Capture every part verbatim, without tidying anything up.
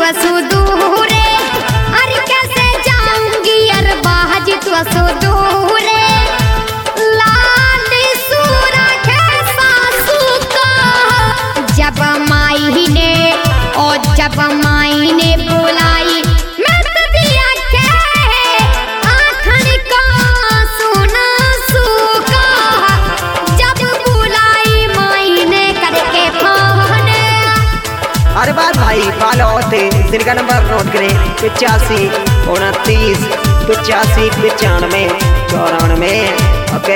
असो दूरे, अरे कैसे जाऊंगी अरे बाजी तू असो दूरे। लाल सूरा के सासू का जब माई ने और जब माई ने बुलाई मैं तो दिया के आखन का सोना सूखा। जब बुलाई माई ने करके फोन। हर बार भाई फॉलो होते सिरका नंबर नोट करें पिचासी उनतीस पिचासी पचानवे चौरानवे। ओके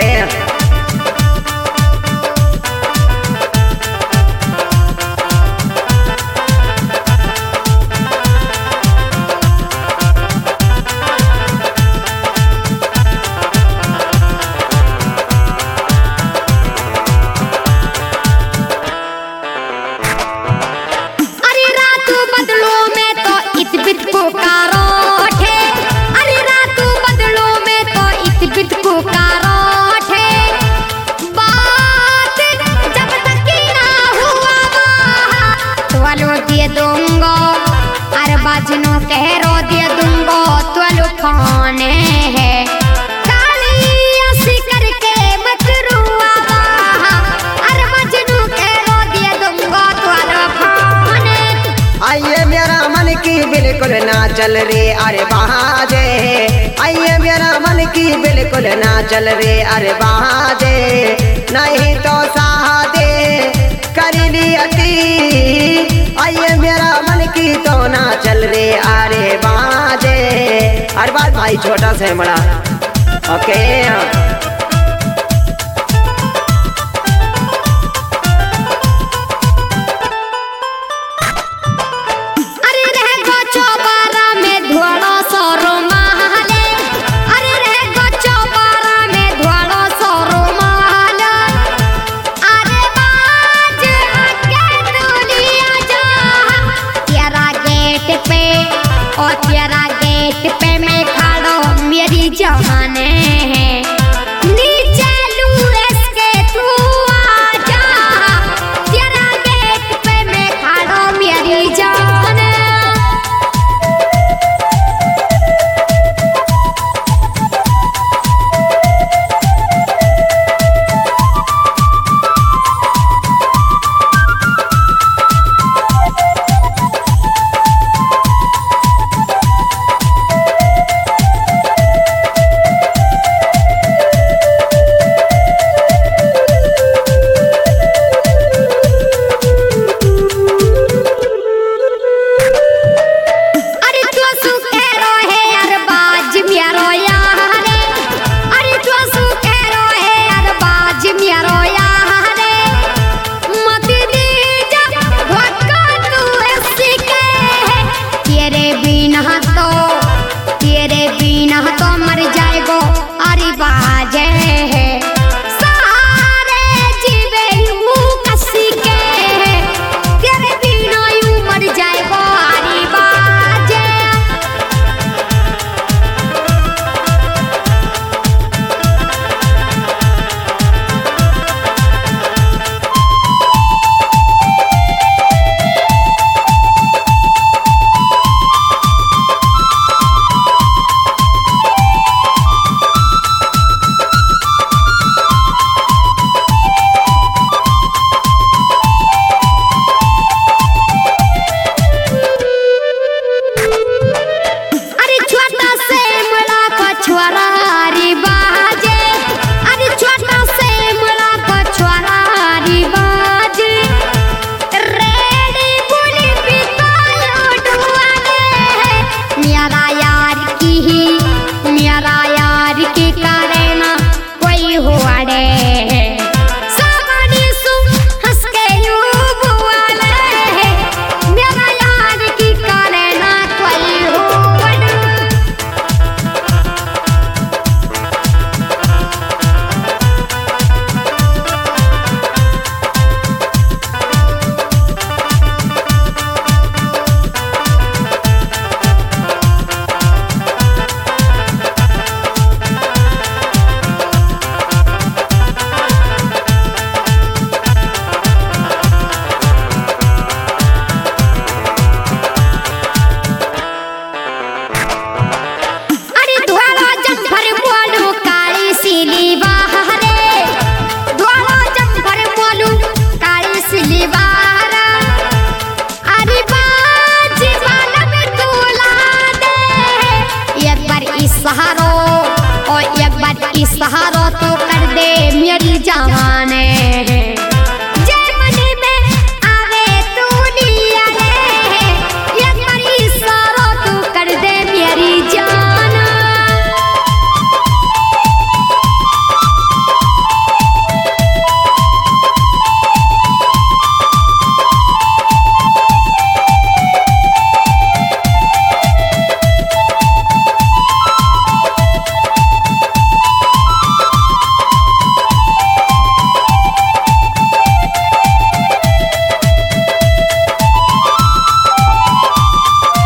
दूंगो अरे बाजनो कह रो दिया दूंगो तो खाने है काली ऐसी करके मत रुआ। अरे बाजनो कह रो दिया दूंगो तो खाने। आइए मेरा मन की बिल्कुल ना चल रे अरे बाजे। आइए मेरा मन की बिल्कुल ना चल रे अरे बाजे। नहीं तो सादे कर लियती। आइए मेरा मन की तो ना चल रे अरे बाजे। हर बात भाई छोटा से बड़ा। ओके अरे रह गो चौबारा में धोड़ो सोरो महले। अरे रह गो चौबारा में धोड़ो सोरो महले। अरे बाज के दुनिया जा तेरा गेट पे और तेरा गेट पे